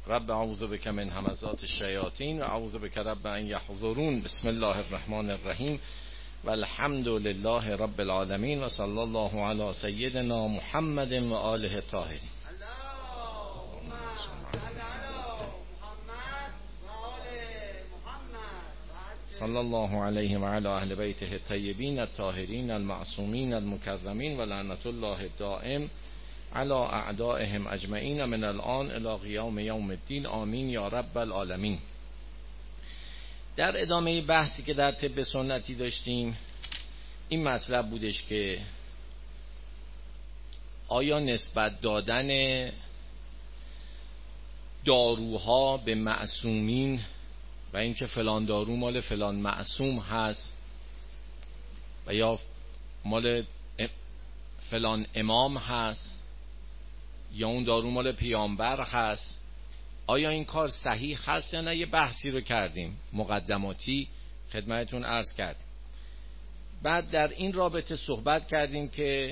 رب اعوذ بک من همزات الشیاطین و اعوذ بک رب ان یحضرون. بسم الله الرحمن الرحیم و الحمد لله رب العالمین و صلی الله علی سیدنا محمد و آله الطاهرین. صلی الله علیه و علی اهل بیته الطیبین الطاهرین المعصومین المکرمین و لعنت الله الدائم علی اعدائهم اجمعین من الان الی قیام یوم الدین. آمین یا رب العالمین. در ادامه بحثی که در طب سنتی داشتیم این مطلب بودش که آیا نسبت دادن داروها به معصومین و اینکه فلان دارو مال فلان معصوم هست و یا مال فلان امام هست یا اون دارو مال پیامبر هست، آیا این کار صحیح هست یا نه؟ یه بحثی رو کردیم مقدماتی خدمتتون عرض کردیم. بعد در این رابطه صحبت کردیم که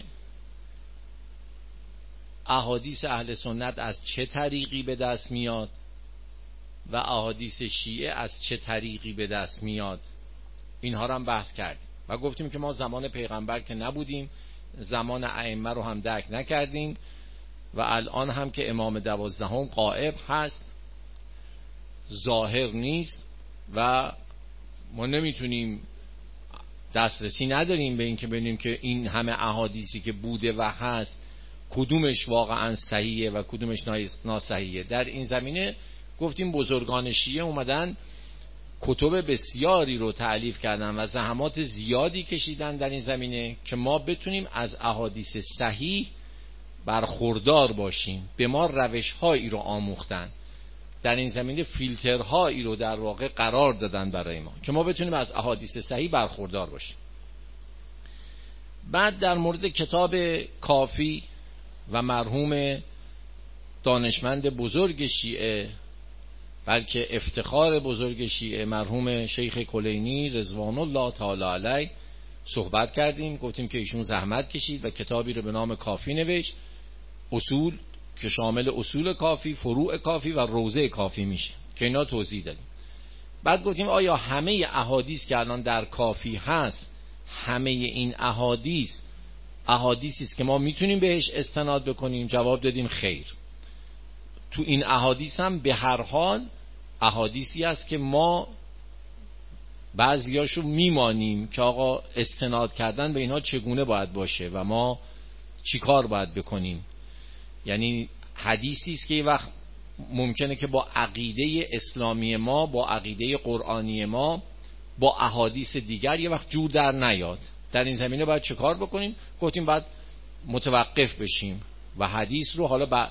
احادیث اهل سنت از چه طریقی به دست میاد و احادیث شیعه از چه طریقی به دست میاد. اینها رو هم بحث کردیم و گفتیم که ما زمان پیغمبر که نبودیم، زمان ائمه رو هم درک نکردیم و الان هم که امام 12 غائب هست، ظاهر نیست و ما نمیتونیم، دسترسی نداریم به این که ببینیم که این همه احادیثی که بوده و هست کدومش واقعا صحیحه و کدومش ناصحیحه. در این زمینه گفتیم بزرگان شیعه اومدن کتب بسیاری رو تألیف کردن و زحمات زیادی کشیدن در این زمینه که ما بتونیم از احادیث صحیح برخوردار باشیم. به ما روش‌هایی رو آموختن، در این زمینه فیلترهایی رو در واقع قرار دادن برای ما که ما بتونیم از احادیث صحیح برخوردار باشیم. بعد در مورد کتاب کافی و مرحوم دانشمند بزرگ شیعه، بلکه افتخار بزرگ شیعه، مرحوم شیخ کلینی رضوان الله تعالی علیه صحبت کردیم. گفتیم که ایشون زحمت کشید و کتابی رو به نام کافی نوشت، اصول که شامل اصول کافی، فروع کافی و روضه کافی میشه که اینا توضیح دادیم. بعد گفتیم آیا همه احادیث که الان در کافی هست، همه این احادیثی است که ما میتونیم بهش استناد بکنیم؟ جواب دادیم خیر. تو این احادیث هم به هر حال احادیثی است که ما بعضیاشو میمانیم که آقا استناد کردن به اینها چگونه باید باشه و ما چیکار باید بکنیم. یعنی حدیثی است که یه وقت ممکنه که با عقیده اسلامی ما، با عقیده قرآنی ما، با احادیث دیگر یه وقت جور در نیاد. در این زمینه باید چه کار بکنیم؟ گفتیم باید متوقف بشیم و حدیث رو حالا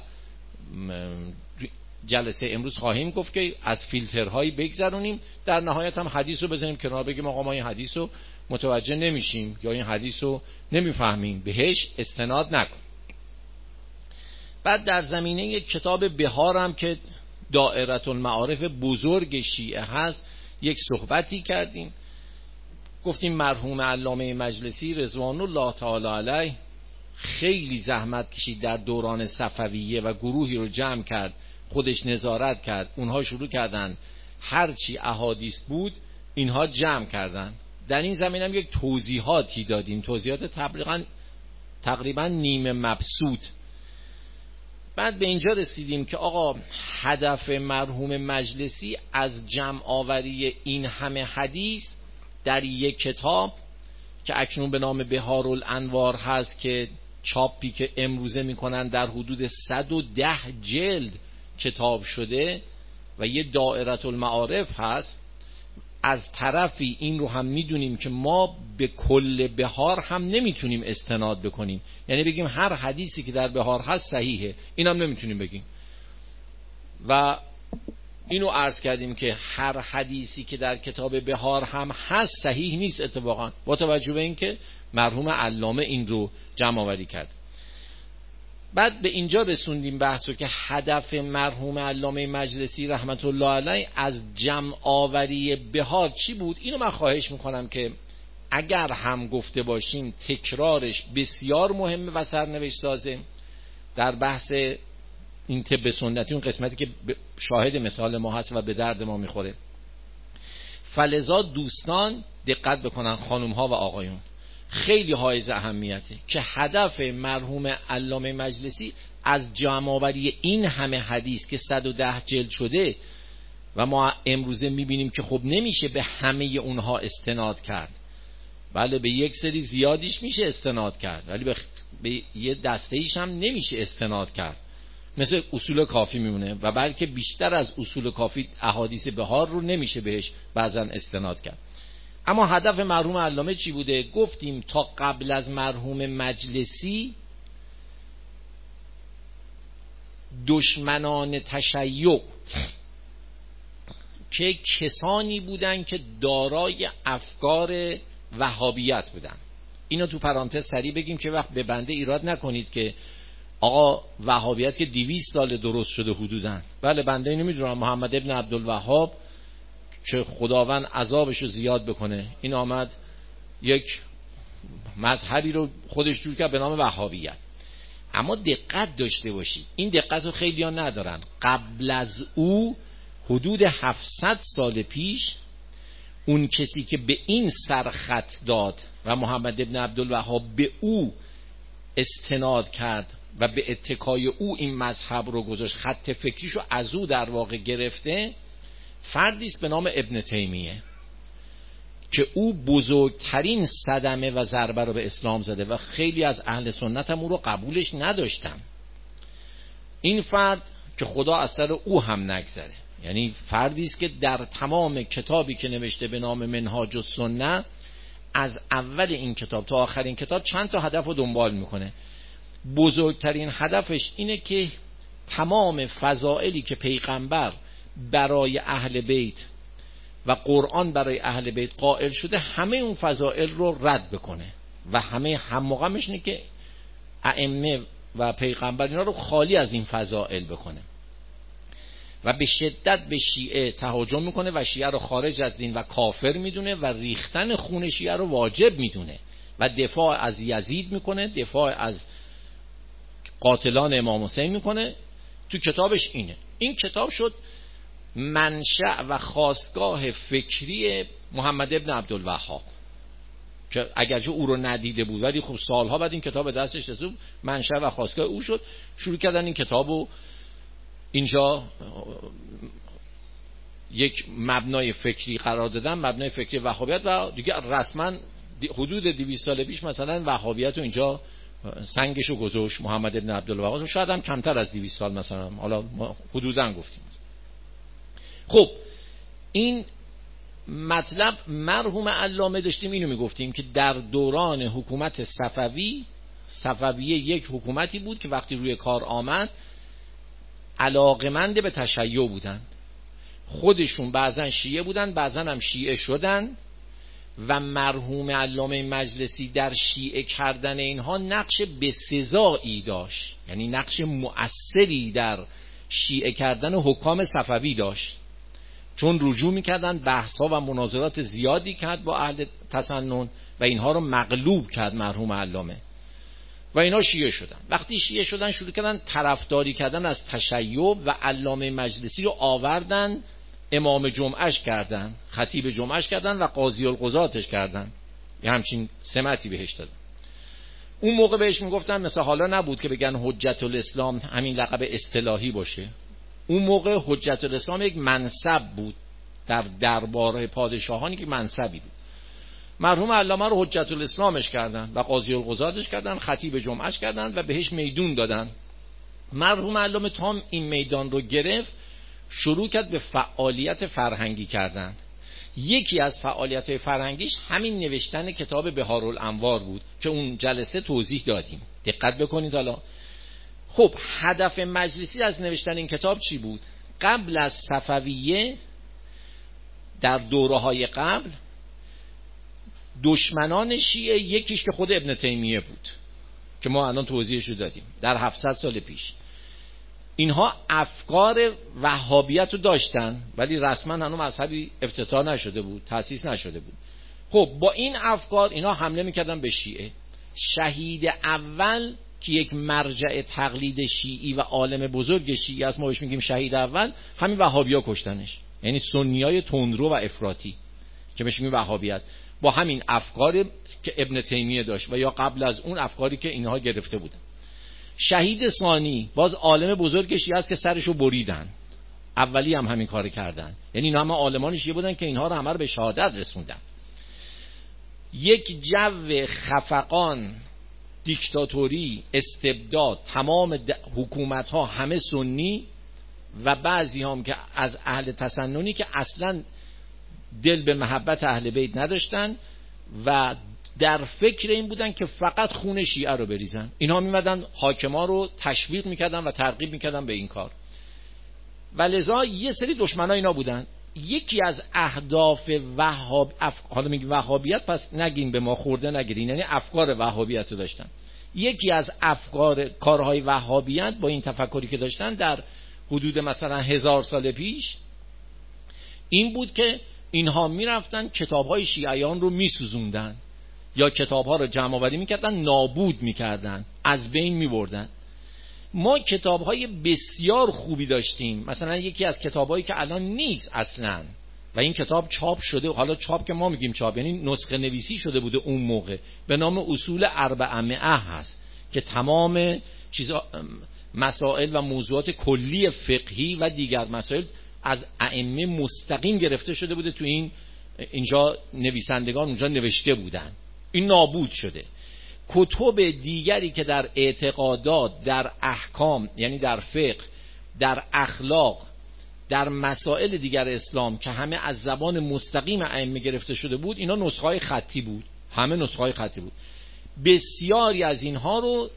جلسه امروز خواهیم گفت که از فیلترهایی بگذرونیم، در نهایت هم حدیث رو بزنیم کنار، بگیم آقا ما این حدیث رو متوجه نمیشیم یا این حدیث رو نمیفهمیم، بهش استناد نکن. بعد در زمینه کتاب بهار هم که دائره المعارف بزرگ شیعه هست یک صحبتی کردیم. گفتیم مرحوم علامه مجلسی رضوان الله تعالی علیه خیلی زحمت کشید در دوران صفویه و گروهی رو جمع کرد، خودش نظارت کرد، اونها شروع کردن هرچی احادیث بود اینها جمع کردن. در این زمینه هم یک توضیحاتی دادیم، توضیحات تقریبا نیمه مبسوط. بعد به اینجا رسیدیم که آقا هدف مرحوم مجلسی از جمع آوری این همه حدیث در یک کتاب که اکنون به نام بهار الانوار هست که چاپی که امروزه میکنن در حدود 110 جلد کتاب شده و یه دائره المعارف هست، از طرفی این رو هم میدونیم که ما به کل بهار هم نمیتونیم استناد بکنیم، یعنی بگیم هر حدیثی که در بهار هست صحیحه، این هم نمیتونیم بگیم. و اینو عرض کردیم که هر حدیثی که در کتاب بهار هم هست صحیح نیست اتفاقا، با توجه به این که مرحوم علامه این رو جمع آوری کرد. بعد به اینجا رسوندیم بحثو که هدف مرحوم علامه مجلسی رحمت الله علیه از جمع آوری بهار چی بود. اینو من خواهش میکنم که اگر هم گفته باشیم تکرارش بسیار مهمه و سرنوشت سازه. در بحث این طب سنتی، اون قسمتی که شاهد مثال ما هست و به درد ما میخوره. فلذا دوستان دقت بکنن، خانم ها و آقایون، خیلی حائز اهمیته که هدف مرحوم علامه مجلسی از جمع‌آوری این همه حدیث که 110 جلد شده و ما امروزه میبینیم که خب نمیشه به همه اونها استناد کرد، بله به یک سری زیادیش میشه استناد کرد ولی به یه دسته‌ایش هم نمیشه استناد کرد، مثل اصول کافی میمونه و بلکه بیشتر از اصول کافی احادیث بهار رو نمیشه بهش بعضا استناد کرد. اما هدف مرحوم علامه چی بوده؟ گفتیم تا قبل از مرحوم مجلسی دشمنان تشیع که کسانی بودن که دارای افکار وهابیت بودن. اینو تو پرانتز سریع بگیم که وقت به بنده ایراد نکنید که آقا وهابیت که 200 سال درست شده حدوداً. بله بنده اینو میدونم، محمد ابن عبدالوهاب که خداوند عذابشو زیاد بکنه، این آمد یک مذهبی رو خودش جور کرد به نام وهابیت. اما دقت داشته باشید، این دقت رو خیلی ها ندارن، قبل از او حدود 700 سال پیش اون کسی که به این سرخط داد و محمد ابن عبدالوهاب به او استناد کرد و به اتکای او این مذهب رو گذاشت، خط فکریشو از او در واقع گرفته، فردی است به نام ابن تیمیه که او بزرگترین صدمه و ضربه رو به اسلام زده و خیلی از اهل سنت هم او رو قبولش نداشتن. این فرد که خدا از سر او هم نگذره، یعنی فردی است که در تمام کتابی که نوشته به نام منهاج السنه، از اول این کتاب تا آخر این کتاب چند تا هدف رو دنبال میکنه. بزرگترین هدفش اینه که تمام فضائلی که پیغمبر برای اهل بیت و قرآن برای اهل بیت قائل شده، همه اون فضائل رو رد بکنه و همه هممقامش اینه که ائمه و پیغمبر اینا رو خالی از این فضائل بکنه و به شدت به شیعه تهاجم میکنه و شیعه رو خارج از دین و کافر میدونه و ریختن خون شیعه رو واجب میدونه و دفاع از یزید میکنه، دفاع از قاتلان امام حسین میکنه. تو کتابش اینه. این کتاب شد منشأ و خاستگاه فکری محمد ابن عبدالوهاب که اگرچه او رو ندیده بود ولی خب سالها بعد این کتاب دستش رسید، منشأ و خاستگاه او شد. شروع کردن این کتابو اینجا یک مبنای فکری قرار دادن، مبنای فکری وهابیت، و دیگه رسما حدود 200 سال پیش مثلا وهابیت رو اینجا سنگشو گذاشت محمد ابن عبدالوهاب، شاید هم کمتر از 200 سال مثلا، حالا حدوداً گفتیم. خب این مطلب مرحوم علامه داشتیم اینو میگفتیم که در دوران حکومت صفویه یک حکومتی بود که وقتی روی کار آمد علاقمند به تشیع بودن، خودشون بعضن شیعه بودن بعضن هم شیعه شدن و مرحوم علامه مجلسی در شیعه کردن اینها نقش بسزایی داشت، یعنی نقش مؤثری در شیعه کردن حکام صفوی داشت، چون رجوع میکردن، بحثا و مناظرات زیادی کرد با اهل تسنن و اینها رو مغلوب کرد مرحوم علامه و اینا شیعه شدن. وقتی شیعه شدن شروع کردن طرفداری کردن از تشیع و علامه مجلسی رو آوردن امام جمعهش کردن، خطیب جمعهش کردن و قاضی القضاتش کردن، یه همچین سمتی بهش دادن. اون موقع بهش میگفتن مثل حالا نبود که بگن حجت الاسلام همین لقب اصطلاحی باشه، اون موقع حجت الاسلام یک منصب بود در دربار پادشاهانی که منصبی بود. مرحوم علامه رو حجت الاسلامش کردن و قاضی القضاتش کردن، خطیب جمعهش کردن و بهش میدون دادن. مرحوم علامه تا این میدان رو گرفت شروع کرد به فعالیت فرهنگی کردن. یکی از فعالیت‌های فرهنگیش همین نوشتن کتاب بهارالانوار بود که اون جلسه توضیح دادیم. دقت بکنید. حالا خب هدف مجلسی از نوشتن این کتاب چی بود؟ قبل از صفویه در دوره‌های قبل دشمنان شیعه، یکیش که خود ابن تیمیه بود که ما الان توضیحش رو دادیم در 700 سال پیش، اینها افکار وهابیت رو داشتن ولی رسما هنوز مذهبی افتتاح نشده بود، تأسیس نشده بود. خب با این افکار اینا حمله میکردن به شیعه. شهید اول که یک مرجع تقلید شیعی و عالم بزرگ شیعی است، ما بهش میگیم شهید اول، همین وهابی‌ها کشتنش. یعنی سنیای تندرو و افراطی که بهش میگیم وهابیت، با همین افکاری که ابن تیمیه داشت و یا قبل از اون افکاری که اینها گرفته بودن. شهید ثانی باز عالم بزرگ شیعه است که سرشو بریدن. اولی هم همین کار کردن، یعنی اینا همه عالمان شیعه بودن که اینها رو همه رو به شهادت رسوندن. یک جو خفقان، دیکتاتوری، استبداد، تمام حکومت ها همه سنی و بعضی هم که از اهل تسننی که اصلا دل به محبت اهل بیت نداشتن و در فکر این بودن که فقط خون شیعه رو بریزن. اینها میمدن حاکما رو تشویق میکردن و ترغیب میکردن به این کار و لذا یه سری دشمنا اینا بودن. یکی از اهداف حالا میگیم وهابیت، پس نگین به ما خورده نگیرین، یعنی افکار وهابیت رو داشتن. یکی از افکار کارهای وهابیت با این تفکری که داشتن در حدود مثلا 1000 سال پیش این بود که اینها میرفتن کتابهای شیعیان رو میسوزوندن یا کتابها رو جمع آوری میکردن، نابود میکردن، از بین میبردن. ما کتابهای بسیار خوبی داشتیم، مثلا یکی از کتابهایی که الان نیست اصلا و این کتاب چاپ شده، حالا چاپ که ما میگیم چاپ یعنی نسخه نویسی شده بوده اون موقع، به نام اصول 400 هست که تمام مسائل و موضوعات کلی فقهی و دیگر مسائل از ائمه مستقیم گرفته شده بوده، تو اینجا نویسندگان اونجا نوشته بودن. این نابود شده. کتب دیگری که در اعتقادات، در احکام یعنی در فقه، در اخلاق، در مسائل دیگر اسلام که همه از زبان مستقیم ائمه گرفته شده بود، اینا نسخه‌های خطی بود، همه نسخه‌های خطی بود. بسیاری از اینها رو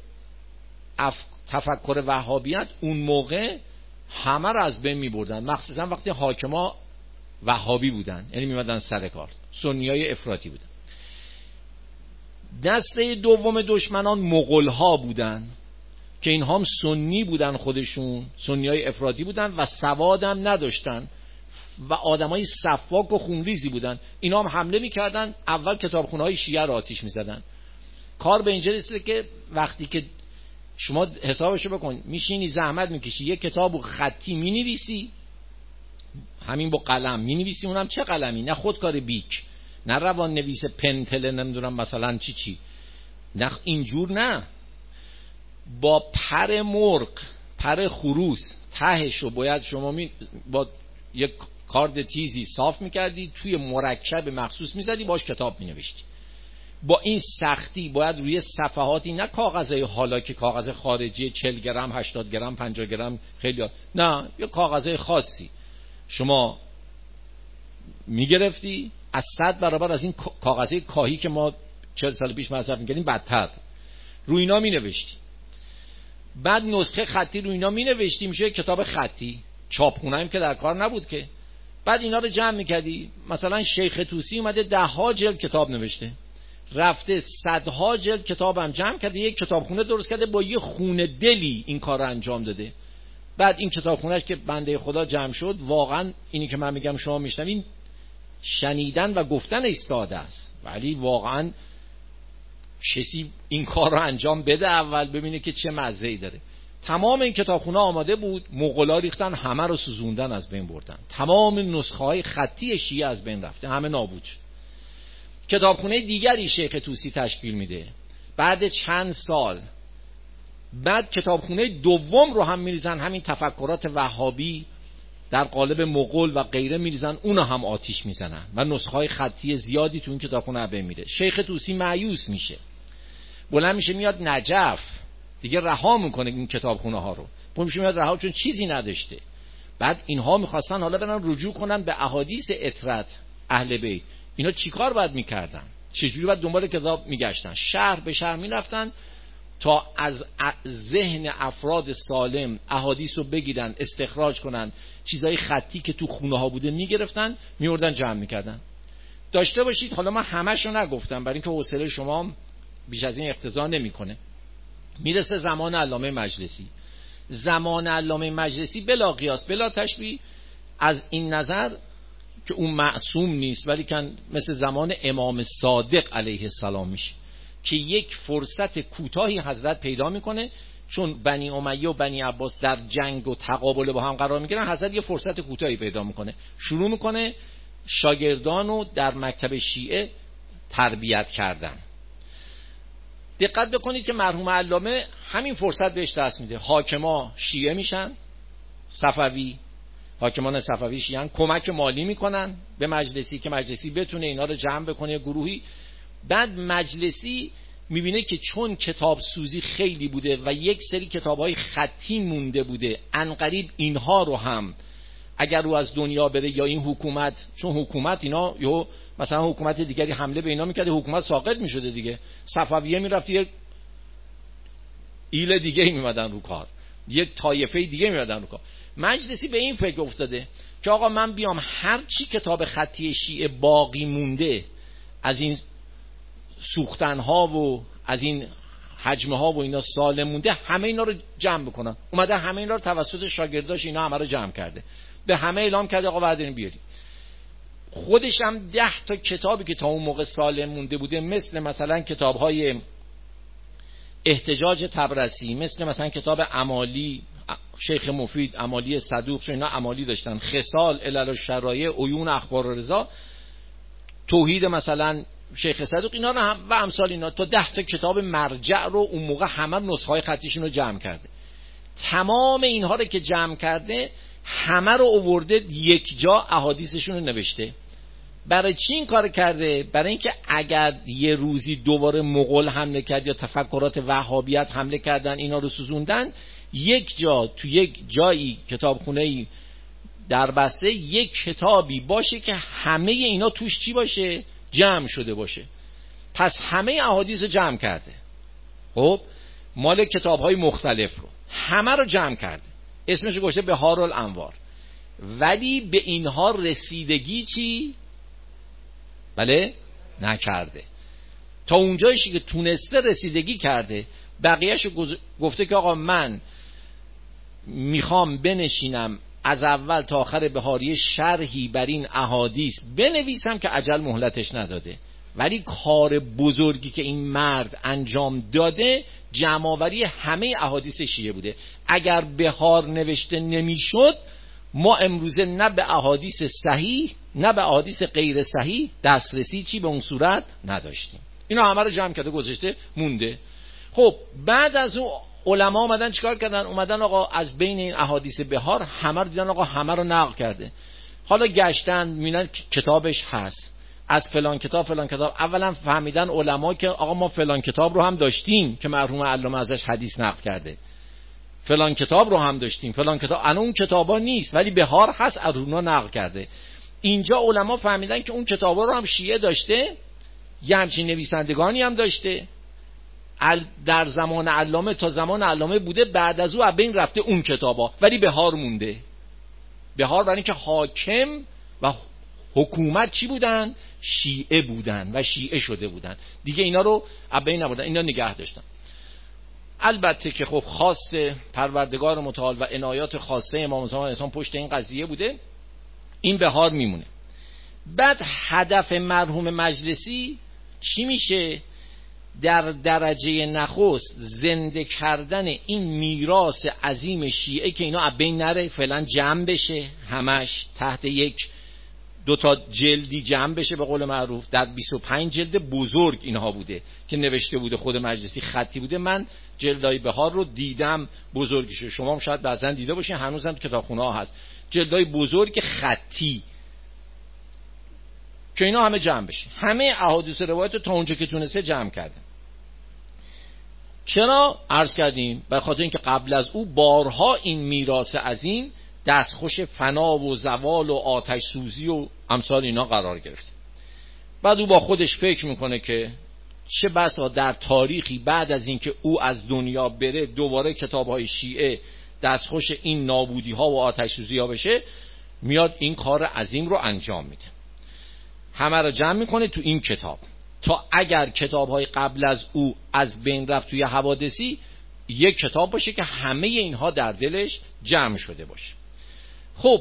تفکر وهابیت اون موقع همه رو از بین می‌بردن، مخصوصا وقتی حاکما وهابی بودن، یعنی می‌مدن سر کار، سنیای افراطی بودن. دسته دوم دشمنان مغول‌ها بودن که اینها هم سنی بودن، خودشون سنیای افراطی بودن و سواد هم نداشتن و آدمای سفاک و خونریزی بودن. اینا هم حمله می‌کردن، اول کتابخونه‌های شیعه رو آتیش می‌زدن. کار به اینجا رسیده که وقتی که شما حسابشو بکن، میشینی زحمت میکشی یک کتابو خطی مینویسی، همین با قلم مینویسی، اونم چه قلمی، نه خودکار بیک، نه روان نویس پنتل، نمیدونم مثلا چی، نه اینجور، نه، با پر مرغ، پر خروس تهشو باید شما با یک کارد تیزی صاف میکردی، توی مرکب مخصوص میزدی، باش کتاب مینوشتی. با این سختی باید روی صفحاتی، نه کاغذهای حالا که کاغذ خارجی 40 گرم 80 گرم 50 گرم خیلی، نه، یا کاغذهای خاصی شما میگرفتی از 100 برابر از این کاغذهای کاهی که ما 40 سال پیش مصرف میکردیم بدتر، روی اینا مینوشتی. بعد نسخه خطی روی اینا مینوشتی، میشه کتاب خطی. چاپخونه هم که در کار نبود که. بعد اینا رو جمع میکردی، مثلا شیخ طوسی اومده 10 جلد کتاب نوشته، رفته 100 جلد کتاب هم جمع کرده، یک کتابخونه درست کرده، با یه خونه دلی این کار رو انجام داده. بعد این کتابخونهش که بنده خدا جمع شد، واقعا اینی که من میگم شما میشنوین شنیدن و گفتن ایستاده است، ولی واقعا کسی این کار رو انجام بده اول ببینه که چه مزه‌ای داره. تمام این کتابخونه آماده بود، مغولا ریختن، همه رو سوزوندن، از بین بردن، تمام نسخه‌های خطی شیعه از بین رفته، همه نابود شد. کتابخونه دیگری شیخ طوسی تشکیل میده، بعد چند سال بعد کتابخونه دوم رو هم میریزن، همین تفکرات وهابی در قالب مغول و غیره میریزن، اونو هم آتیش میزنن و نسخه‌های خطی زیادی تو این کتابخونه از بین میره. شیخ طوسی مایوس میشه، بلند میشه میاد نجف، دیگه رها میکنه این کتابخونه ها رو، بلند میشه میاد رها، چون چیزی نداشته. بعد اینها میخواستن حالا برن رجوع کنن به احادیث اطرت اهل بیت. اینا چیکار باید میکردن؟ چجوری باید دنبال کتاب میگشتن؟ شهر به شهر میرفتن تا از ذهن افراد سالم احادیث رو بگیرن، استخراج کنن، چیزای خطی که تو خونه ها بوده میگرفتن، میوردن جمع میکردن. داشته باشید، حالا من همه‌شو نگفتم برای اینکه حوصله شما بیش از این اقتضا نمیکنه. میرسه زمان علامه مجلسی. زمان علامه مجلسی بلا قیاس بلا تشبیه، از این نظر که اون معصوم نیست، ولی کن مثل زمان امام صادق علیه السلام میشه. که یک فرصت کوتاهی حضرت پیدا میکنه، چون بنی امیه و بنی عباس در جنگ و تقابل با هم قرار میگیرن، حضرت یه فرصت کوتاهی پیدا میکنه، شروع میکنه شاگردانو در مکتب شیعه تربیت کردن. دقت بکنید که مرحوم علامه همین فرصت بهش دست میده. حاکما شیعه میشن، صفوی، حاکمان صفوی شیعه، کمک مالی میکنن به مجلسی که مجلسی بتونه اینا رو جمع بکنه گروهی. بعد مجلسی میبینه که چون کتاب سوزی خیلی بوده و یک سری کتاب‌های خطی مونده بوده، عنقریب اینها رو هم اگر رو از دنیا بره یا این حکومت، چون حکومت اینا یا مثلا حکومت دیگری حمله به اینا میکرده، حکومت ساقط میشده دیگه، صفویه میرفت یک ایل دیگه میمدن رو کار، یک طایفه دیگه میمدن رو کار. مجلسی به این فکر افتاده که آقا من بیام هر چی کتاب خطی شیعه باقی مونده از این سوختنها و از این حجمه ها و اینا سالم مونده، همه اینا رو جمع بکنن. اومده همه اینا رو توسط شاگرداش اینا همه رو جمع کرده، به همه اعلام کرده آقا بعد این بیاریم. خودش هم 10 تا کتابی که تا اون موقع سالم مونده بوده، مثلا کتاب‌های احتجاج طبرسی، مثلا کتاب امالی شیخ مفید، امالی صدوق، چون اینا امالی داشتن، خصال، علل الشرایع، عیون اخبار رضا، توحید مثلا شیخ صدوق، اینا رو هم و امثال اینا، تا 10 تا کتاب مرجع رو اون موقع همه نسخه‌های خطیشون رو جمع کرده. تمام اینها رو که جمع کرده همه رو آورده یک جا احادیثشون رو نوشته. برای چی این کار کرده؟ برای اینکه اگر یه روزی دوباره مغول حمله کرد یا تفکرات وهابیت حمله کردن اینا رو سوزوندن، یک جا تو یک جایی کتابخونه‌ای در بسته یک کتابی باشه که همه اینا توش چی باشه؟ جمع شده باشه. پس همه احادیث رو جمع کرده، خب مال کتاب‌های مختلف رو همه رو جمع کرده، اسمش رو گذاشته بهار الانوار. ولی به اینها رسیدگی چی؟ بله نکرده. تا اونجایشی که تونسته رسیدگی کرده، بقیه‌شو گفته که آقا من میخوام بنشینم از اول تا آخر بهاری شرحی بر این احادیث بنویسم که اجل مهلتش نداده. ولی کار بزرگی که این مرد انجام داده جمع‌آوری همه احادیث شیعه بوده. اگر بهار نوشته نمیشد، ما امروزه نه به احادیث صحیح نه به احادیث غیر صحیح دسترسی چی به اون صورت نداشتیم. اینا همه رو جمع کرده گذاشته مونده. خب بعد از اون علما اومدن چیکار کردن؟ اومدن آقا از بین این احادیث بهار همه رو دیدن، آقا همه رو نقل کرده. حالا گشتن میبینن کتابش هست، از فلان کتاب فلان کتاب. اولا فهمیدن علما که آقا ما فلان کتاب رو هم داشتیم که مرحوم علامه ازش حدیث نقل کرده، فلان کتاب رو هم داشتیم، فلان کتاب اون اون کتابا نیست ولی بهار هست از اونا نقل کرده. اینجا علما فهمیدن که اون کتابا رو هم شیعه داشته، یه همچین نویسندگانی هم داشته، در زمان علامه تا زمان علامه بوده، بعد از او از بین رفته اون کتابا، ولی بهار مونده. بهار برای اینکه حاکم و حکومت چی بودن؟ شیعه بودن و شیعه شده بودن دیگه، اینا رو از بین نبردن، اینا نگه داشتن. البته که خب خواست پروردگار متعال و عنایات خاصه امام زمان اسلام پشت این قضیه بوده، این بهار میمونه. بعد هدف مرحوم مجلسی چی میشه؟ در درجه نخست زنده کردن این میراث عظیم شیعه که اینا از بین نره، فعلا جمع بشه، همش تحت یک 2 تا جلدی جمع بشه به قول معروف. در 25 جلد بزرگ اینها بوده که نوشته بوده، خود مجلسی خطی بوده. من جلدای بهار رو دیدم بزرگیشو، شما هم شاید بعضن دیده باشین، هنوزم تو کتابخونه ها هست، جلدای بزرگ خطی که اینا همه جمع بشه. همه احادیث روایت تا اونجا که تونسته جمع کردن. چرا عرض کردیم؟ به خاطر اینکه قبل از او بارها این میراث عظیم دستخوش فنا و زوال و آتش سوزی و امثال اینا قرار گرفته. بعد او با خودش فکر میکنه که چه بسا در تاریخی بعد از اینکه او از دنیا بره دوباره کتاب‌های شیعه دستخوش این نابودی ها و آتش سوزی ها بشه، میاد این کار عظیم رو انجام میده. همه رو جمع میکنه تو این کتاب، تا اگر کتاب‌های قبل از او از بین رفت توی حوادثی، یک کتاب باشه که همه اینها در دلش جمع شده باشه. خب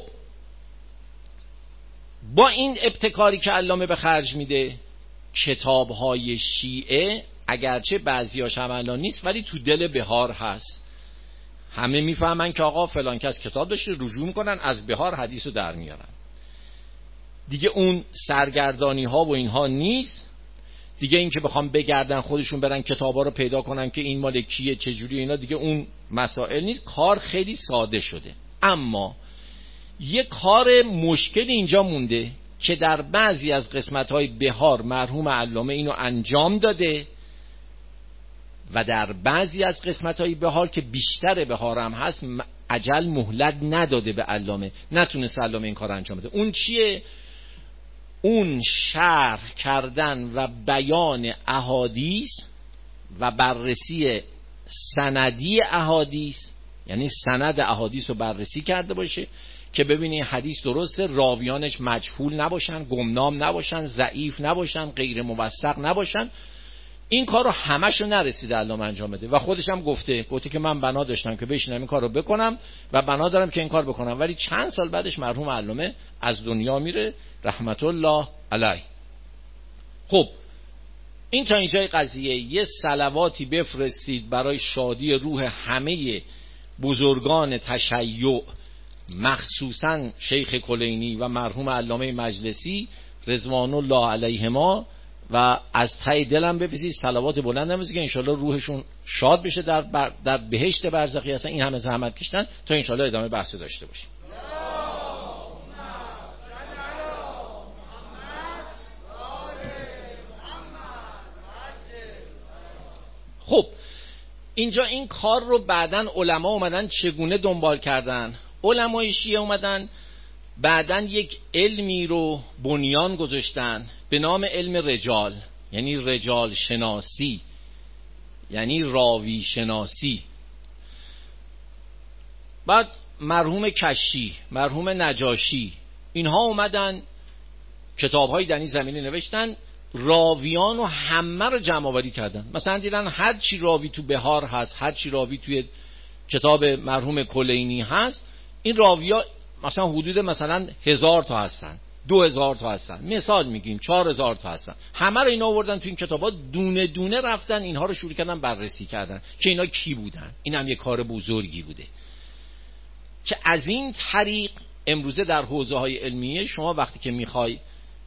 با این ابتکاری که علامه به خرج میده، کتاب‌های شیعه اگرچه بعضیاش هم الان نیست ولی تو دل بهار هست. همه میفهمن که آقا فلان کس کتاب داشته، رجوع میکنن از بهار حدیثو در میارن. دیگه اون سرگردانی ها و اینها نیست دیگه، این که بخوام بگردن خودشون برن کتابا رو پیدا کنن که این مال کیه چجوری اینا، دیگه اون مسائل نیست. کار خیلی ساده شده. اما یه کار مشکل اینجا مونده که در بعضی از قسمت‌های بهار مرحوم علامه اینو انجام داده و در بعضی از قسمت‌های بهار که بیشتر بهار هم هست عجل مهلت نداده به علامه، نتونست علامه این کار انجام بده. اون چیه؟ اون شرح کردن و بیان احادیث و بررسی سندی احادیث، یعنی سند احادیث رو بررسی کرده باشه که ببینی حدیث درسته، راویانش مجهول نباشن، گمنام نباشن، ضعیف نباشن، غیر موثق نباشن. این کار رو همش رو نرسیده علامه انجام بده و خودش هم گفته که من بنا داشتم که بشینم این کار رو بکنم و بنا دارم که این کار بکنم، ولی چند سال بعدش مرحوم علامه از دنیا میره رحمت الله علیه. خب این تا اینجای قضیه. یه صلواتی بفرستید برای شادی روح همه بزرگان تشیع، مخصوصا شیخ کلینی و مرحوم علامه مجلسی رضوان الله علیهما، و از ته دلم بپرسید صلوات بلند هم که انشالله روحشون شاد بشه در بهشت برزخی. هستن این همه زحمت کشیدن تا انشالله ادامه بحث داشته باشیم. خب اینجا این کار رو بعدن علما اومدن چگونه دنبال کردن؟ علمای شیعه اومدن بعدن یک علمی رو بنیان گذاشتن به نام علم رجال، یعنی رجال شناسی، یعنی راوی شناسی. بعد مرحوم کشی، مرحوم نجاشی، اینها اومدن کتاب‌هایی در این زمینه نوشتن، راویان و همه رو جمع آوری کردن. مثلا دیدن هر چی راوی تو بهار هست، هر چی راوی توی کتاب مرحوم کلینی هست، این راوی‌ها مثلا حدود مثلا 1000 تا هستن، 2000 تا هستن، مثال میگیم 4000 تا هستن. همه رو اینا آوردن تو این کتابا، دونه دونه رفتن اینها رو شروع کردن بررسی کردن که اینا کی بودن. این هم یه کار بزرگی بوده که از این طریق امروزه در حوزه‌های علمیه شما وقتی که میخوای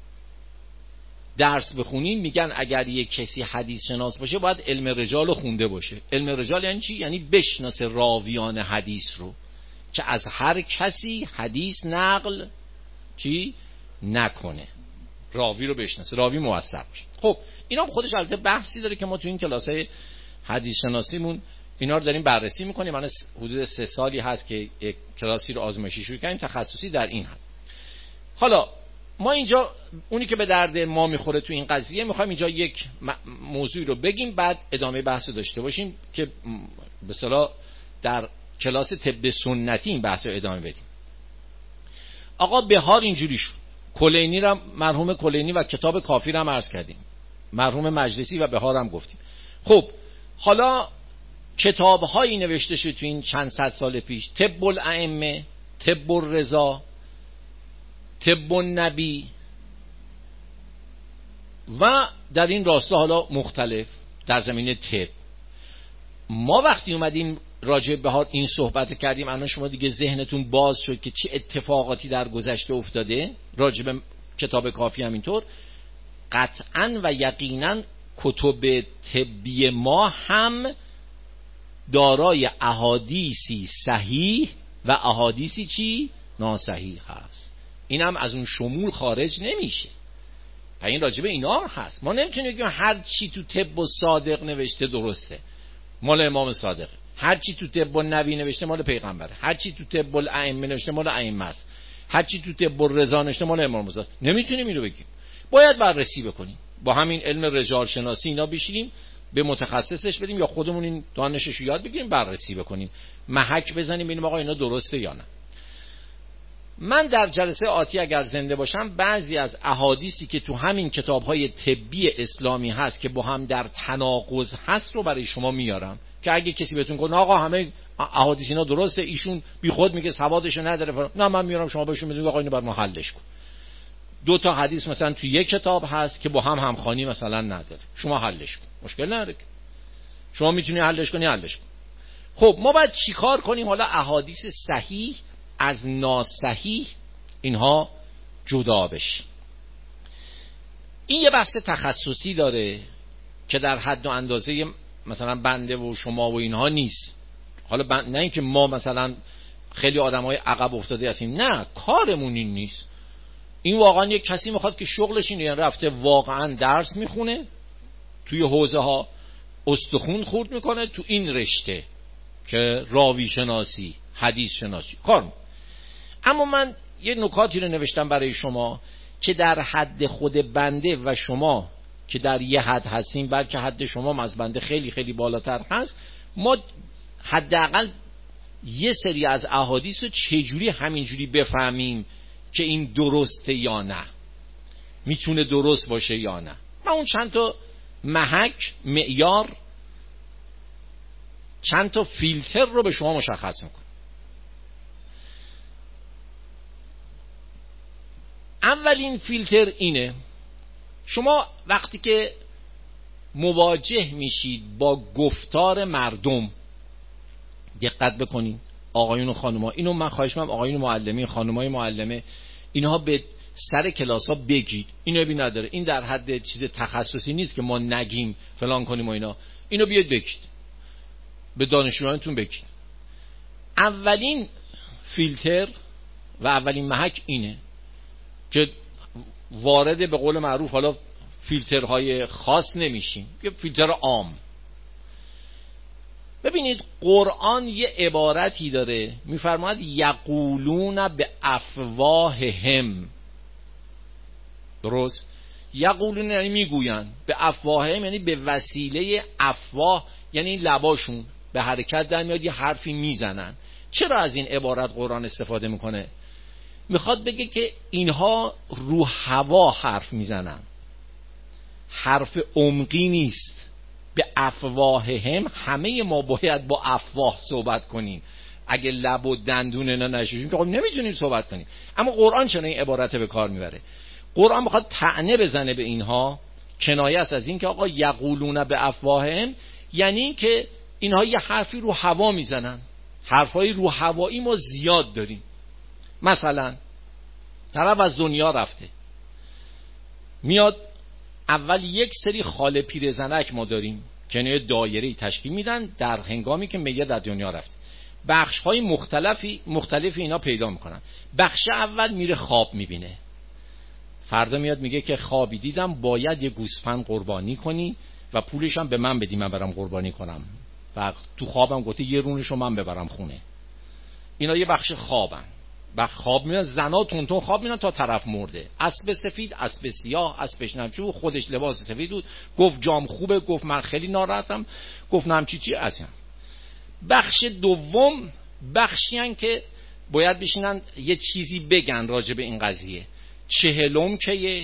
درس بخونین میگن اگر یک کسی حدیث شناس باشه باید علم رجال رو خونده باشه. علم رجال یعنی چی؟ یعنی بشناسه راویان حدیث رو که از هر کسی حدیث نقل چی نکنه، راوی رو بشناسه، راوی موثق باشه. خب اینا خودش البته بحثی داره که ما تو این کلاسای حدیث شناسیمون اینا رو داریم بررسی میکنیم. من حدود 3 سالی هست که یک کلاسی رو آزمایشی شروع کردیم تخصصی در این حد. حالا ما اینجا اونی که به درد ما میخوره تو این قضیه میخوایم اینجا یک موضوعی رو بگیم بعد ادامه بحث داشته باشیم که به اصطلاح در کلاس طب سنتی این بحث رو ادامه بدیم. آقا بهار اینجوری شد، کلینی را مرحوم کلینی و کتاب کافی را هم عرض کردیم، مرحوم مجلسی و بهار هم گفتیم. خب حالا کتاب هایی نوشته شد تو این چند صد سال پیش، طب الائمه، طب الرضا، طب النبی و در این راستا حالا مختلف در زمینه طب. ما وقتی اومدیم راجع به بهار این صحبت کردیم، الان شما دیگه ذهنتون باز شد که چه اتفاقاتی در گذشته افتاده راجع به کتاب کافی. همینطور قطعاً و یقیناً کتب طبی ما هم دارای احادیثی صحیح و احادیثی چی؟ ناصحیح هست. این هم از اون شمول خارج نمیشه. و این راجع به اینا هست. ما نمیتونیم بگیم هر چی تو طب و صادق نوشته درسته مال امام صادقه، هر چی تو طب النبی نوشته مال پیغمبره، هر چی تو طب الائمه نوشته مال ائمه است، هر چی تو طب الرضا نوشته مال امام رضا. نمیتونیم اینو بگیم. باید بررسی بکنیم، با همین علم رجال شناسی اینا بشینیم به متخصصش بدیم یا خودمون این دانشش رو یاد بگیریم بررسی بکنیم، محک بزنیم ببینیم آقا اینا درسته یا نه. من در جلسه آتی اگر زنده باشم بعضی از احادیثی که تو همین کتاب‌های طبی اسلامی هست که با هم در تناقض هست رو برای شما میارم که اگه کسی بهتون گفت آقا همه احادیث اینا درسته، ایشون بیخود میگه سوادشو نداره، نه من میارم شما بهشون میگم آقا اینو بر ما حلش کن. 2 تا حدیث مثلا تو یک کتاب هست که با هم همخوانی مثلا نداره، شما حلش کن، مشکل نداره، شما میتونی حلش کنی. خب ما باید چیکار کنیم؟ حالا احادیث صحیح از ناصحیح اینها جدا بشه. این یه بحث تخصصی داره که در حد و اندازه مثلا بنده و شما و اینها نیست. حالا نه اینکه ما مثلا خیلی آدمای عقب افتاده هستیم، نه، کارمون این نیست. این واقعا یک کسی میخواد که شغلش اینه، یعنی رفته واقعا درس میخونه توی حوزه ها، استخون خورد میکنه تو این رشته که راوی شناسی، حدیث شناسی کار. اما من یه نکاتی رو نوشتم برای شما که در حد خود بنده و شما که در یه حد هستیم، بلکه حد شما از بنده خیلی خیلی بالاتر هست، ما حداقل یه سری از احادیث رو چجوری همینجوری بفهمیم که این درسته یا نه، میتونه درست باشه یا نه. من اون چند تا محک، معیار، چند تا فیلتر رو به شما مشخص میکنم. اولین فیلتر اینه، شما وقتی که مواجه میشید با گفتار مردم، دقت بکنید آقایون و خانوما، اینو من خواهش می‌کنم آقایون معلمین، خانمای معلمه، اینها به سر کلاس‌ها بگید. اینو بی نداره، این در حد چیز تخصصی نیست که ما نگیم فلان کنیم و اینا. اینو بیاد بگید، به دانشجویانتون بگید. اولین فیلتر و اولین محک اینه که وارد به قول معروف حالا فیلترهای خاص نمیشیم، یه فیلتر عام. ببینید قرآن یه عبارتی داره میفرماید یقولون به افواههم، درست؟ یقولون یعنی میگوین، به افواههم یعنی به وسیله افواه، یعنی لباشون به حرکت در میاد، یه حرفی میزنن. چرا از این عبارت قرآن استفاده میکنه؟ میخواد بگه که اینها رو هوا حرف میزنن، حرف عمقی نیست. به افواههم، همه ما باید با افواه صحبت کنیم. اگه لب و دندون اینا نشوشیم که خب نمیتونیم صحبت کنیم. اما قرآن چرا این عبارت به کار میبره؟ قرآن میخواد طعنه بزنه به اینها، کنایه است از این که آقا یقولون به افواههم، یعنی این که اینها یه حرفی رو هوا میزنن. حرفای رو هوایی ما زیاد داریم. مثلا طرف از دنیا رفته، میاد اول یک سری خاله پیرزنک ما داریم که یه دایره‌ای تشکیل میدن در هنگامی که میگه در دنیا رفته. بخش‌های مختلفی اینا پیدا میکنن. بخش اول میره خواب میبینه، فردا میاد میگه که خوابی دیدم باید یه گوسفند قربانی کنی و پولش هم به من بدی من برم قربانی کنم، و تو خوابم گفته یه رونشو من ببرم خونه. اینا یه بخش خوابن. خواب میاد، زنا تونتون خواب میاد تا طرف مرده، اسب سفید، اسب سیاه، اسبش نمچو، خودش لباس سفید بود، گفت جام خوبه، گفت من خیلی ناراحتم، گفت نمچی اصلا. بخش دوم بخشیان که باید بشینن یه چیزی بگن راجع به این قضیه. 40م که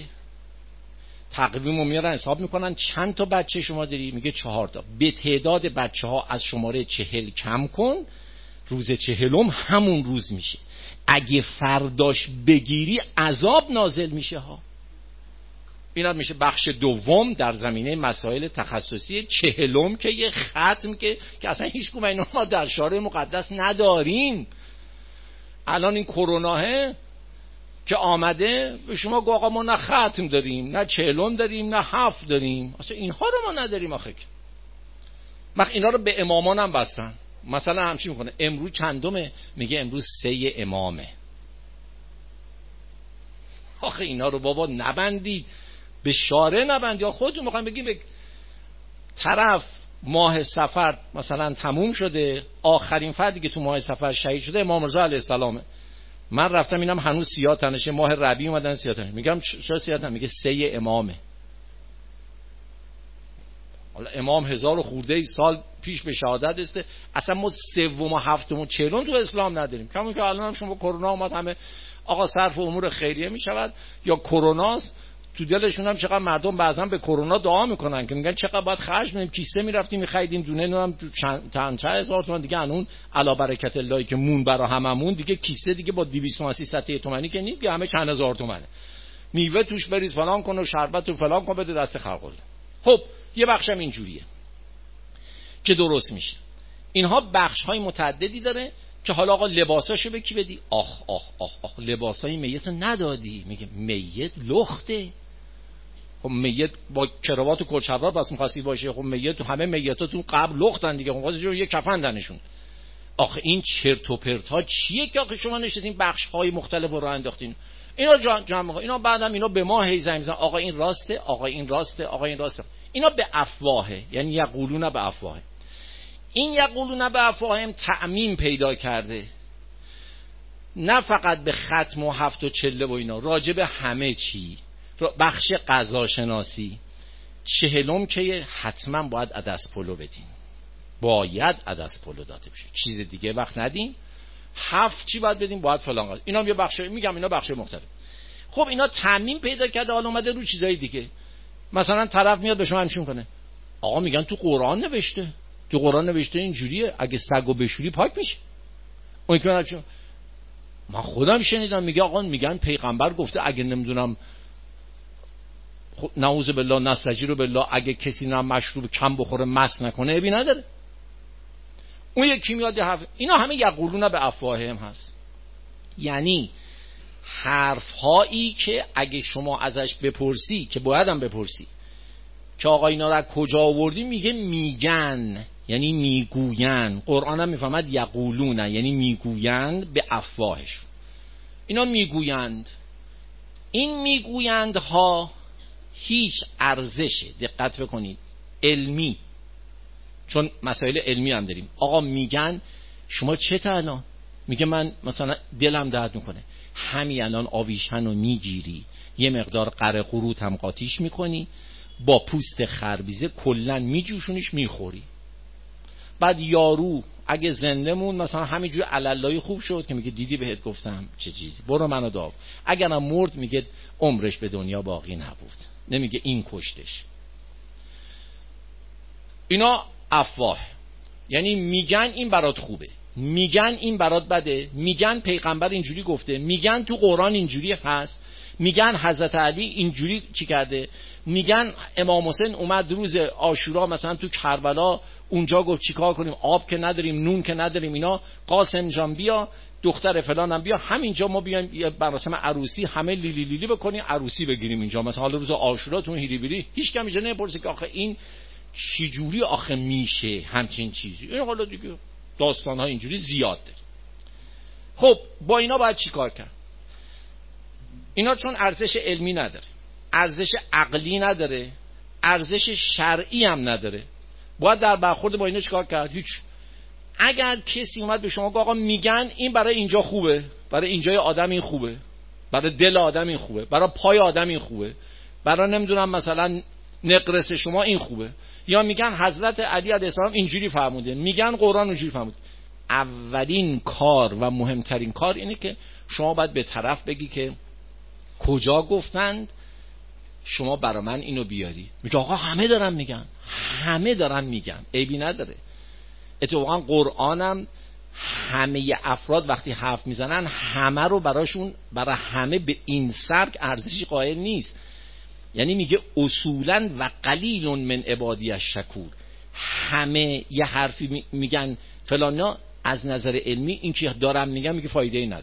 تقویمو میارن حساب میکنن چند تا بچه شما داری، میگه 4 تا. به تعداد بچه ها از شماره 40 کم کن، روز 40م همون روز میشه. اگه فرداش بگیری عذاب نازل میشه ها. اینا میشه بخش دوم در زمینه مسائل تخصصی. 40م که یه ختم که اصلا هیچ کدوم اینا ما در شارع مقدس نداریم. الان این کروناه که آمده به شما گو آقا ما نه ختم داریم، نه 40م داریم، نه 7 داریم، اصلا اینها رو ما نداریم. آخه وقت اینا رو به امامان هم بستن. مثلا همچین میکنه امروز چندمه، میگه امروز 3 امامه. آخه اینا رو بابا نبندید، به شارع نبندید. یا خودتون میخواین بگید به طرف ماه صفر مثلا تموم شده، آخرین فردی که تو ماه صفر شهید شده امام رضا علیه السلامه. من رفتم اینم هنوز سیاه تنشه، ماه ربیع اومدن سیاه تنشه. میگم چرا سیاه تنشه؟ میگه 3 امامه. حالا امام 1000 خورده سال پیش به شهادت رسیده. اصلا ما 3 و 7 و 40 تو اسلام نداریم. کما که الان هم شما کرونا اومد همه آقا صرف امور خیریه میشود یا کروناست، تو دلشون هم چقدر مردم بعضا به کرونا دعا میکنن که میگن چقدر باید خرج کنیم، کیسه میرفتیم میخریدیم دونه نو هم چند هزار تومان دیگه. الان علا برکت اللهی که مون برا هممون دیگه کیسه دیگه با 200 و 300 تومانی که نیست، همه چند هزار تومانه. میوه توش بریز فلان کن و شربت و فلان کن بده دست خلق الله. خب یه بخشم اینجوریه که درست میشه. اینها بخش‌های متعددی داره که حالا آقا لباساشو به کی بدی؟ آخ آخ آخ آخ لباسای میت رو ندادی. میگه میت لخته. خب میت با کراوات و کلچه‌بر بس می‌خواستی باشه. خب میت همه میتاتون قبل لختن دیگه. خب یه کفن دنشون. آخه این چرت و پرت‌ها چیه که آخه شما نشستین بخش‌های مختلف رو انداختین؟ اینا جمع اینا بعدم اینا به ما هی زنگ میزنن آقا این راسته، آقا این راسته، آقا این راسته. اینا به افواهه، یعنی یقولون به افواهه. این یقولون به افواهم تعمیم پیدا کرده، نه فقط به ختم و هفت و چله و اینا، راجع به همه چی. بخش قضاشناسی 40 که حتما باید عدس پلو بدین، باید عدس پلو داده بشه، چیز دیگه وقت ندین. 7 چی باید بدین؟ باید فلان قضا. اینا یه بخش، میگم اینا بخش مختلف. خب اینا تعمیم پیدا کرده، حالا اومده رو چیزای دیگه. مثلا طرف میاد به شما همچین کنه، آقا میگن تو قرآن نوشته، تو قرآن نوشته اینجوریه اگه سگو بشوری پاک میشه. اون که من خودم شنیدم میگه آقا میگن پیغمبر گفته اگه نمیدونم نعوذ بالله نستجیر بالله اگه کسی نه مشروب کم بخوره مست نکنه ابی نداره. اون یکی میاد اینا همه یقولون به افواهم هست، یعنی حرف هایی که اگه شما ازش بپرسی، که باید هم بپرسی که آقا اینا رو از کجا آوردی، میگه میگن، یعنی میگوین. قرآن هم میفهمد یقولون یعنی میگویند به افواهشون. اینا میگویند. این میگویند ها هیچ ارزشه، دقت بکنید، علمی، چون مسائل علمی هم داریم. آقا میگن شما چه الان؟ میگه من مثلا دلم درد میکنه، همین الان آویشن رو میگیری یه مقدار قره قروت هم قاطیش میکنی، با پوست خربیزه کلن میجوشونیش میخوری. بعد یارو اگه زنده مون مثلا همینجوری علالای خوب شد که میگه دیدی بهت گفتم چه چیزی، برو منو داو. اگرم مرد میگه عمرش به دنیا باقی نبود، نمیگه این کشتش. اینا افواه، یعنی میگن این برات خوبه، میگن این برات بده، میگن پیغمبر اینجوری گفته، میگن تو قرآن اینجوری هست، میگن حضرت علی اینجوری چی کرده، میگن امام حسین اومد روز عاشورا مثلا تو کربلا اونجا گفت چیکار کنیم، آب که نداریم، نون که نداریم، اینا قاسم جان بیا، دختر فلانم بیا، همینجا ما بیایم یه مراسم عروسی همه لیلی لیلی بکنیم، عروسی بگیریم اینجا مثلا حالا روز عاشورا تو هیری بیری. هیچ کم اینجا نمیپرسه که آخه این چی جوری آخه میشه همچین چیزی. این حالا دیگه داستان ها اینجوری زیاد داره. خب با اینا باید چیکار کرد؟ اینا چون ارزش علمی نداره، ارزش عقلی نداره، ارزش شرعی هم نداره، باید در برخورد با اینا چیکار کرد؟ هیچ. اگر کسی اومد به شما گفت آقا میگن این برای اینجا خوبه، برای اینجای آدم این خوبه، برای دل آدم این خوبه، برای پای آدم این خوبه، برای نمیدونم مثلا نقرس شما این خوبه، یا میگن حضرت علی علیه السلام اینجوری فرموده، میگن قرآن اونجوری فرموده، اولین کار و مهمترین کار اینه که شما باید به طرف بگی که کجا گفتند، شما برای من اینو بیاری. میگه آقا همه دارن میگن، همه دارن میگن، عیبی نداره. اتفاقا قرآنم همه افراد وقتی حرف میزنن همه رو براشون، برای همه به این سبک ارزشی قائل نیست. یعنی میگه اصولا و قلیل من عبادی الشکور، همه یه حرفی میگن فلانا، از نظر علمی این که دارم میگم میگه فایده ای نداره.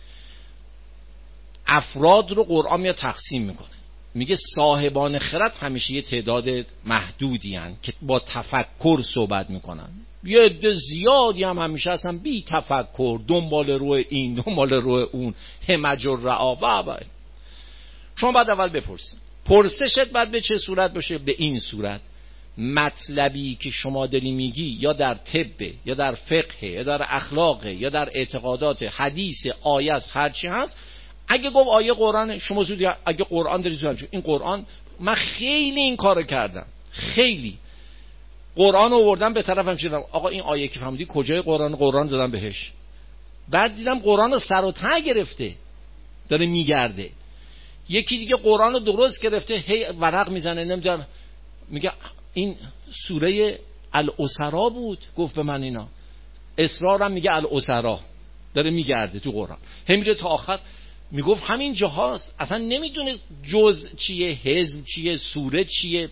افراد رو قرآن میاد تقسیم میکنه، میگه صاحبان خرد همیشه یه تعداد محدودی هن که با تفکر صحبت میکنن، یه عده زیادی هم همیشه هستن بی تفکر، دنبال روی این دنبال روی اون، همج و رعا. شما باید اول بپرسید، پرسشت باید به چه صورت باشه؟ به این صورت: مطلبی که شما داری میگی یا در طب یا در فقه یا در اخلاق یا در اعتقادات، حدیث، آیه است، هرچی هست، اگه گفت آیه قرآن، شما زودی اگه قرآن داری زودی این قرآن، من خیلی این کارو کردم، خیلی قرآن آوردم به طرفم شدم آقا این آیه که فهمیدی کجای قرآن زدم بهش، بعد دیدم قرآن رو سر و ته گرفته داره میگرده، یکی دیگه قرآن رو درست گرفته هی ورق میزنه، نمیدونم میگه این سوره الاسرا بود، گفت به من اینا، اسرارم میگه الاسرا، داره میگرده تو قرآن، هی میره تا آخر. میگفت همین جاهاست، اصلا نمیدونه جزء چیه، حزب چیه، سوره چیه.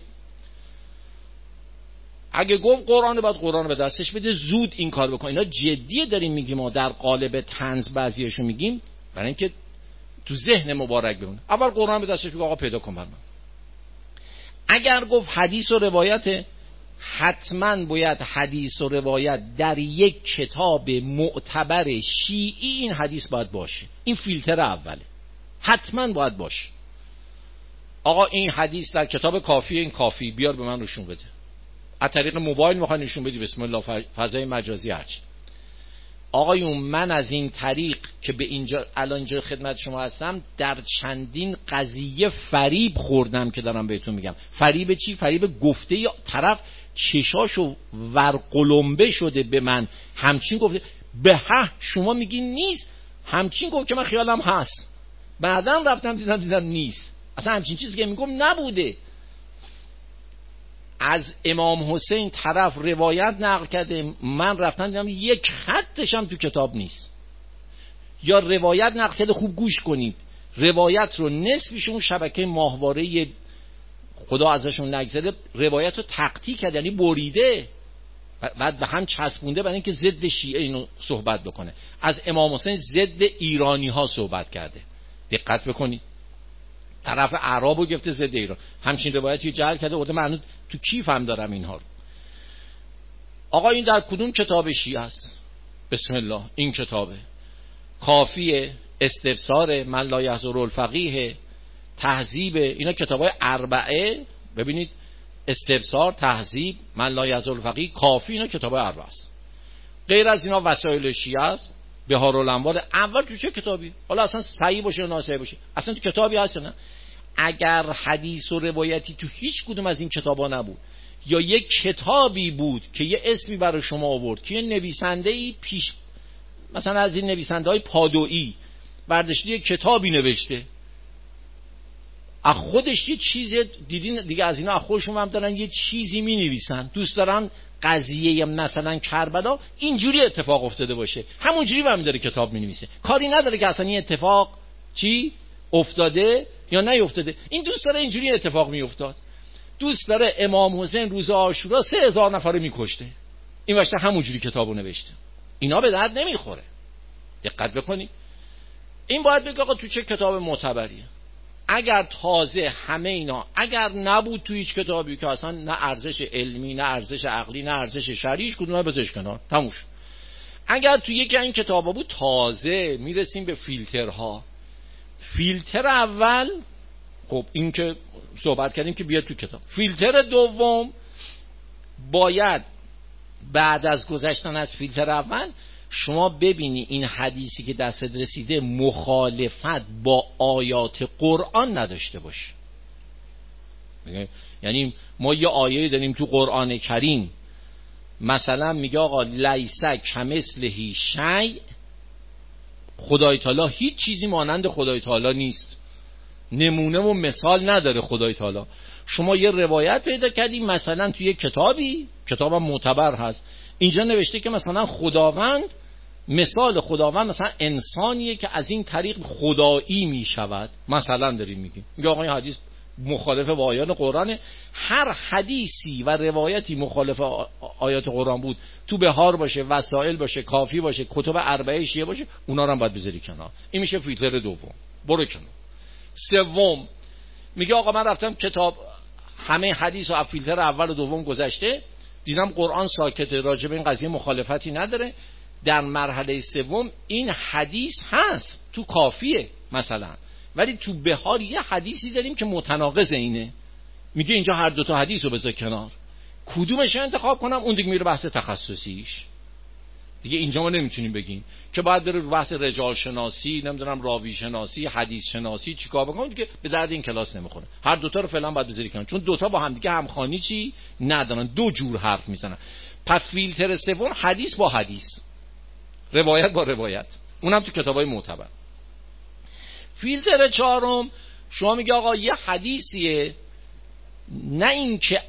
اگه گفت قرآن، باید قرآن به دستش بده، زود این کار بکن. اینا جدیه داریم میگیم، ما در قالب طنز بعضیاشو میگیم برای اینکه تو ذهن مبارک بمونه. اول قرآن به دستش بگو آقا پیدا کن برام. اگر گفت حدیث و روایت، حتما باید حدیث و روایت در یک کتاب معتبر شیعی این حدیث باید باشه. این فیلتر اوله، حتما باید باشه. آقا این حدیث در کتاب کافی، این کافی بیار به من نشون بده. از طریق موبایل میخوای نشون بدی، بسم الله، فضای مجازی هرچی. آقایون من از این طریق که به اینجا الان اینجا خدمت شما هستم در چندین قضیه فریب خوردم که دارم بهتون میگم. فریب چی؟ فریب گفته طرف چشاشو ورقلمبه شده به من، همچین گفته به شما میگین نیست، همچین گفت که من خیالم هست، بعدم رفتم دیدم نیست، اصلا همچین چیزی که میگم نبوده. از امام حسین طرف روایت نقل کرده، من رفتم دیدم یک خطش هم تو کتاب نیست. یا روایت نقل کرده، خوب گوش کنید، روایت رو نصفشون شبکه ماهواره خدا ازشون نگذره روایت رو تقطیع کرده، یعنی بریده، بعد به هم چسبونده برای اینکه ضد شیعه اینو صحبت بکنه. از امام حسین ضد ایرانی ها صحبت کرده، دقت بکنید. طرف اعرابو گفته ضد ایران، همچین روایتی جعل کرده. اوده من تو کیف هم دارم اینها رو. آقا این در کدوم کتاب شیعه است؟ بسم الله، این کتابه. کافیه، استفسار، من لا یحضر الفقیه، تهذیب، اینا کتابای اربعه. ببینید استفسار، تهذیب، من لا یحضر الفقیه، کافی، اینا کتابای اربعه است. غیر از اینا وسایل شیعه است، بهارالانوار. اول تو چه کتابی؟ حالا اصلا صحیح باشه یا ناصحیح باشه، اصلا تو کتابی هست نه؟ اگر حدیث و روایتی تو هیچ کدوم از این کتابا نبود، یا یک کتابی بود که یه اسمی برای شما آورد که یه نویسنده‌ای پیش، مثلا از این نویسنده‌های پادویی برداشته یه کتابی نوشته، از خودش یه چیزی دیدین دیگه، از اینا از خودشون هم دارن یه چیزی می‌نویسن، دوست دارن قضیه مثلا کربلا اینجوری اتفاق افتاده باشه، همونجوری هم داره کتاب می‌نویسه، کاری نداره که اصلا این اتفاق چی افتاده یا نیفتاده. این دوست داره اینجوری اتفاق میافتاد. دوست داره امام حسین روز عاشورا 3000 نفر رو میکشته، این واسه همونجوری کتابو نوشته. اینا به درد نمیخوره، دقت بکنید. این باید بگه آقا تو چه کتاب معتبریه. اگر تازه همه اینا اگر نبود تو هیچ کتابی که اصلا نه ارزش علمی، نه ارزش عقلی، نه ارزش شرعی، کدومه بذارش کنار، تموش. اگر تو یکی این کتابا بود، تازه میرسیم به فیلترها. فیلتر اول، خب این که صحبت کردیم که بیاد تو کتاب. فیلتر دوم، باید بعد از گذشتن از فیلتر اول شما ببینی این حدیثی که دستت رسیده مخالفت با آیات قرآن نداشته باشه. یعنی ما یه آیه داریم تو قرآن کریم مثلا میگه آقا لیس کمثله شیء، خدای تعالی هیچ چیزی مانند خدای تعالی نیست، نمونه و مثال نداره خدای تعالی. شما یه روایت پیدا کردیم مثلا توی کتابی، کتابم معتبر هست، اینجا نوشته که مثلا خداوند، مثال خداوند مثلا انسانیه که از این طریق خدایی میشود، مثلا داریم میگیم. میگه آقا این حدیث مخالف با آیات قرآنه. هر حدیثی و روایتی مخالف آیات قرآن بود، تو بهار باشه، وسائل باشه، کافی باشه، کتب اربعه شیعه باشه، اونا رو هم باید بذاری کنار. این میشه فیلتر دوم، برو کنار. سوم میگه آقا من رفتم کتاب همه حدیث و فیلتر اول و دوم گذشته، دیدم قرآن ساکته، راجع به این قضیه مخالفتی نداره. در مرحله سوم این حدیث هست تو کافیه مثلا، ولی تو بهار یه حدیثی داریم که متناقض اینه، میگه اینجا هر دو تا حدیث رو بذار کنار، کدومش رو انتخاب کنم؟ اون دیگه میره بحث تخصصیش دیگه. اینجا ما نمیتونیم بگیم که باید بره رو بحث رجال شناسی، نمیدونم راوی شناسی، حدیث شناسی چیکار بکنم، دیگه به درد این کلاس نمیخوره. هر دوتا رو فعلا باید بذاری کنار، چون دوتا با هم دیگه همخوانی چی ندارن، دو جور حرف میزنن. پس فیلتر سوم حدیث با حدیث، روایت با روایت، اونم تو کتابای معتبر. فیلتر چهارم، شما میگه آقا یه حدیثیه، نه اینکه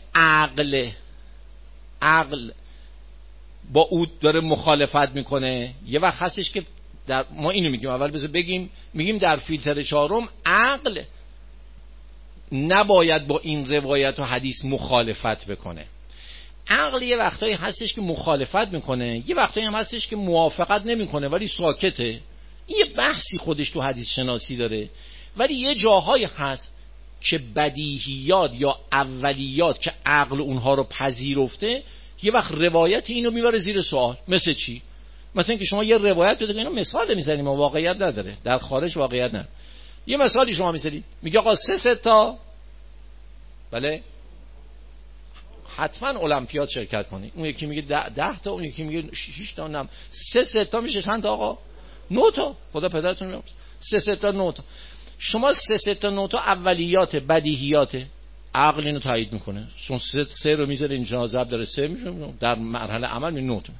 عقل با او داره مخالفت میکنه، یه وقت هستش که ما اینو میگیم اول بذار بگیم، میگیم در فیلتر چهارم عقل نباید با این روایت و حدیث مخالفت بکنه. عقل یه وقتایی هستش که مخالفت میکنه، یه وقتایی هم هستش که موافقت نمیکنه ولی ساکته. این یه بحثی خودش تو حدیث شناسی داره. ولی یه جاهایی هست که بدیهیات یا اولیات که عقل اونها رو پذیرفته یه وقت روایت اینو میبره زیر سوال. مثل چی؟ مثلا اینکه شما یه روایت بده، اینو مثال میزنیم و واقعیت نداره، در خارج واقعیت نداره. یه مثالی شما میزنید میگه آقا 3 تا، بله حتما المپیاد شرکت کنی، اون یکی میگه 10 تا، اون یکی میگه 6 تا، نم 3 تا میشه چند تا آقا؟ 9 تا. خدا پدرتون بیامرزه. 3 تا 9 تا. شما 3 تا 9 تا اولیات بدیهیات عقل اینو تایید میکنه، چون 3 رو میذاره اینجا ضرب داره 3 میشه، در مرحله عمل می 9 تا.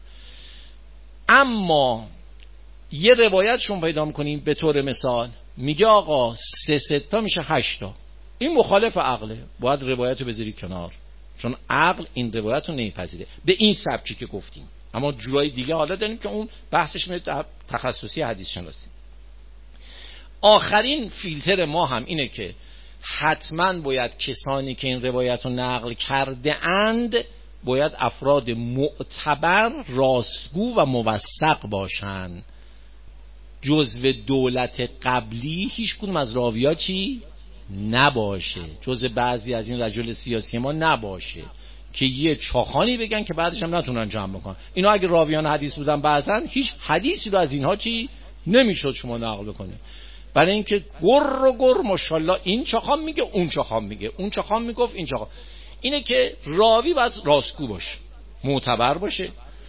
اما یه روایت شما پیدا میکنیم به طور مثال میگه آقا 3 تا میشه 8 تا. این مخالف عقله، باید روایت رو بذاری کنار، چون عقل این روایت رو نمیپذیره به این سبکی که گفتیم. اما جورای دیگه حالا داریم که اون بحثش میره تخصصی حدیث شناسی. آخرین فیلتر ما هم اینه که حتما باید کسانی که این روایت رو نقل کرده اند باید افراد معتبر، راستگو و موثق باشن. جزو دولت قبلی هیچ کدوم از راویا چی نباشه، جزو بعضی از این رجل سیاسی ما نباشه که یه چاخانی بگن که بعدش هم نتونن جمع بکنن. اینا اگه راویان حدیث بودن بعضن هیچ حدیثی رو از اینها چی نمیشد شما نقل بکنه. برای اینکه گر ماشاءالله این چاخان میگه، اون چاخان میگه، اون چاخان میگفت، این چاخان. اینه که راوی باید راستگو باشه، معتبر باشه،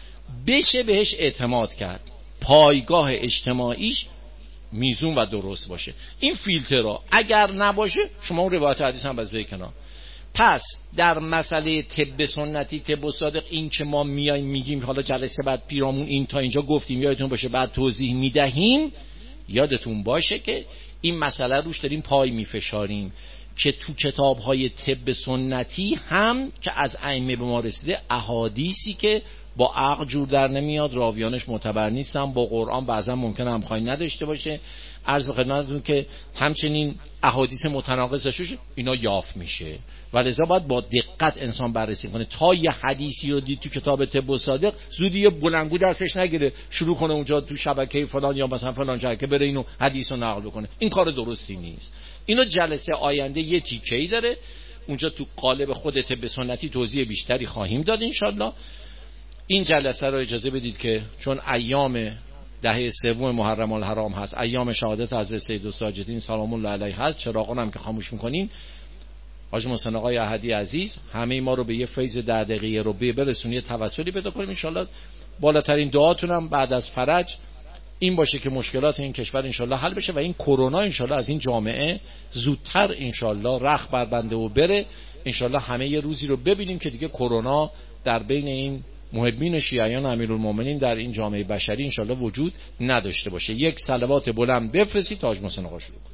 بشه بهش اعتماد کرد، پایگاه اجتماعیش میزون و درست باشه. این فیلترها اگر نباشه شما اون روایت حدیث هم بذارید کنار. پس در مسئله طب سنتی، طب صادق، این که ما میایم میگیم حالا جلسه بعد پیرامون این تا اینجا گفتیم یادتون باشه بعد توضیح میدهیم، یادتون باشه که این مسئله روش داریم پای میفشاریم که تو کتاب‌های طب سنتی هم که از ائمه به ما رسیده احادیثی که با عقل جور در نمیاد، راویانش معتبر نیستن، با قرآن بعضا ممکنه همخوانی نداشته باشه. عرض به خدمتتون که همچنین احادیث متناقض داشته باشه، اینا یافت میشه و لذا باید با دقت انسان بررسی کنه تا یه حدیثی رو دید تو کتاب طب صادق زودی یه بلنگو دستش نگیره شروع کنه اونجا تو شبکه فلان یا مثلا فلان جا که بره اینو حدیث رو نقل کنه. این کار درستی نیست. اینو جلسه آینده یه تیکه‌ای داره اونجا تو قالب خود طب سنتی توضیح بیشتری خواهیم داد ان شاءالله. این جلسه رو اجازه بدید که چون ایام دهه 3 محرم الحرام هست، ایام شهادت حضرت سید الساجدین سلام الله علیه هست، چراغان هم که خاموش میکنین، حاج محسن آقای احدی عزیز همه ما رو به یه فیض 10 دقیقه رو برسونی توسلی پیدا کنیم ان شاءالله. بالاترین دعاتون هم بعد از فرج این باشه که مشکلات این کشور ان شاءالله حل بشه و این کرونا ان شاءالله از این جامعه زودتر ان شاءالله رخ بربنده و بره. ان شاءالله همه یه روزی رو ببینیم که دیگه کرونا در بین این محبین شیعیان امیرالمومنین در این جامعه بشری ان شاءالله وجود نداشته باشه. یک صلوات بلند بفرستید تا حاج محسن آقا شروع کنه.